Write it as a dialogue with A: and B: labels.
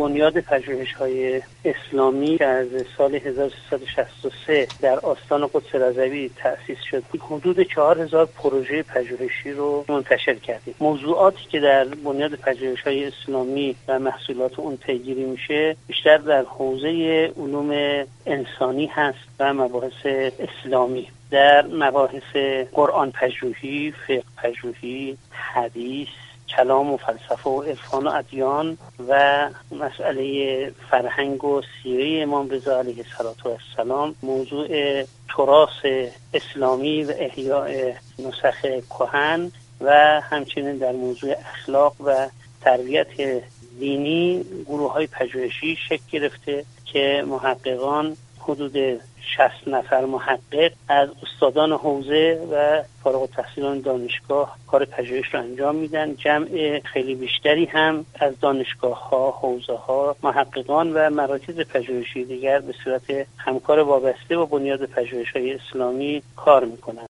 A: بنیاد پژوهش‌های اسلامی که از سال 1363 در آستان قدس رضوی تأسیس شد، حدود 4000 پروژه پژوهشی رو منتشر کردیم. موضوعاتی که در بنیاد پژوهش‌های اسلامی و محصولات اون پیگیری میشه بیشتر در حوزه علوم انسانی هست و مباحث اسلامی. در مباحث قرآن پژوهی، فقه پژوهی، حدیث، کلام و فلسفه و عرفان و ادیان و مسئله فرهنگ و سیره امام رضا علیه السلام، موضوع تراث اسلامی و احیاء نسخ کهن و همچنین در موضوع اخلاق و تربیت دینی گروه‌های پژوهشی شکل گرفته که محققان حدود 60 نفر محقق از استادان حوزه و فارغ التحصیلان دانشگاه کار پژوهش رو انجام میدن. جمع خیلی بیشتری هم از دانشگاه‌ها، حوزه‌ها، محققان و مراکز پژوهشی دیگر به صورت همکار وابسته با بنیاد پژوهش‌های اسلامی کار میکنن.